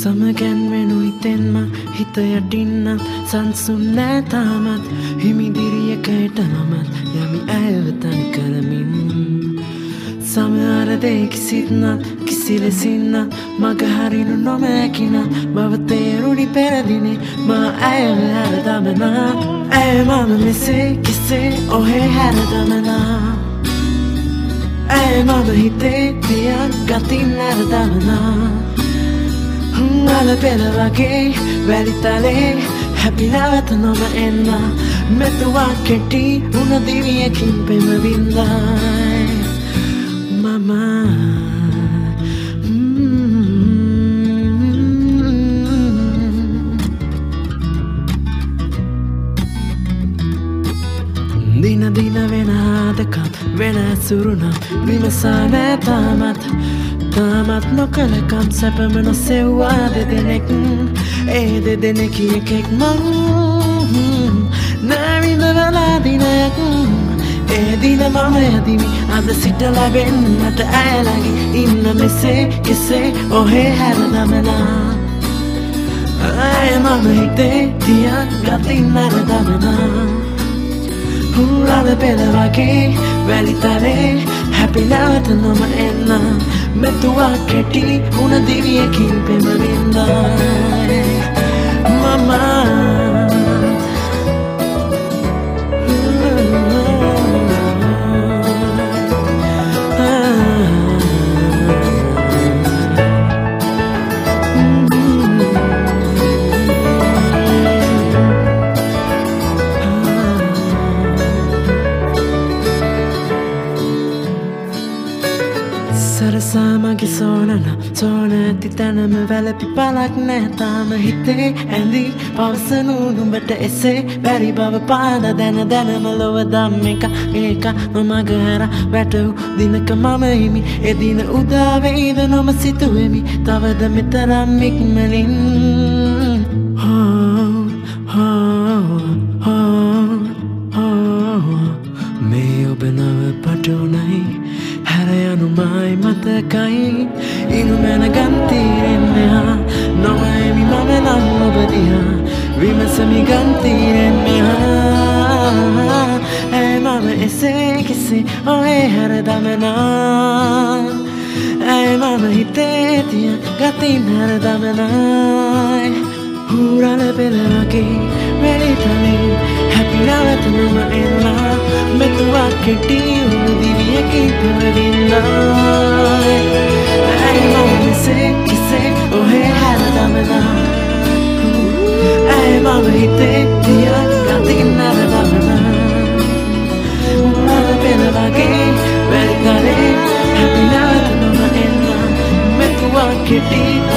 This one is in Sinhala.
සමගැන් වෙනුයිතෙන්ම හිත යටින්නත් සංසුන් නෑ තාමත් හිමිදිරියකට මමත් යමි ඇයව තනි කරමින් සමහරදේ කිසිත්නත් කිසිලෙසින්නත් මගහරිනු නොමැකිනත් බව තේරුණි පෙරදිනේ මා ඇයව හැරදමනා ඇය මම මෙසේ කෙසේ ඔහේ හැරදමනා ඇය මම හිතේ තියන් ගතින් හැරදමනා අල පෙළ වගේ වැලිතලේ හැපි නැවත නොම එන්න මෙතුවා කෙටි උන දිවියකින් පෙම වින්දයි මම දින දින වෙන ආදකම් වෙන ඇසුරුනම් විමසා නෑ තාමත් නොකලකම් සැපම නොසෙව්වා දෙදෙනෙක් ඒ දෙදෙනෙකි එකෙක් මං නැවිඳවලා දිනයක් ඒ දින මම යදිමි අද සිට ලැබෙන්නට ඇයලගේ ඉන්න මෙසේ කෙසේ ඔහේ හැරදමනා ඇය මම හිතේ තියන් ගතින් නැරදමනා අල පෙළ වගේ වැලිතලේ හැපි නැවත නොම එන්න මෙතුවා කෙටි උන දිවියකින් පෙම වින්දයි මම සරසාමගේ සෝන ඇති තැනම වැලපි පලක් නෑ තාම හිතේ ඇඳී පවසනු නුඹට එසේ බැරි බව පාද දැනම ලොව දම් එක නොමග හැර වැටව් දිනක මම හිමි එදින උදාවෙයිද නොම සිතුවෙමි තවද මෙතරම් ඉක්මනින් මේ ඔබ නව පටුනයි හැරයනුමයි මතකයි ඉනු මැන ගන්තීරෙන් මෙහා නොවයිමි මම නම් ඔබදිහා විමසමි ගන්තීරෙන් මෙහා ඇය මම එසේ කෙසේ ඔහේ හැරදමනා ඇය මම හිතේ තිය ගතින් හැරදමනයි හුරල පෙළ වගේ වැලිතලේ හැපි නැවත නොම එන්න මෙතුවා කෙටි උණු දිවියකින් පෙම වින්දයි ඇය මම මෙසේ කෙසේ ඔහේ හැරදමනා ඇය මම හිතේ තියන් ගතින් නැරදමනා අල පෙළ වගේ වැලිතලේ හැපි නැවත නොම එන්න මෙතුවා කෙටි